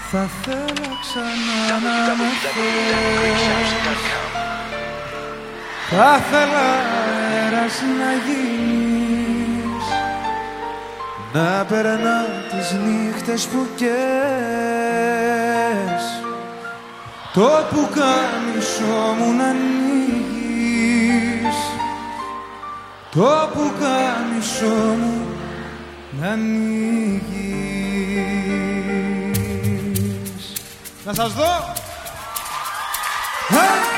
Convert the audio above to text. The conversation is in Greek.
Θα θέλα ξανά να με θες. Θα θέλα αέρας να γίνεις, να περνά τις νύχτες που καις, το πουκάμισο μου να ανοίγεις, το πουκάμισο μου να ανοίγεις. Να σας δω!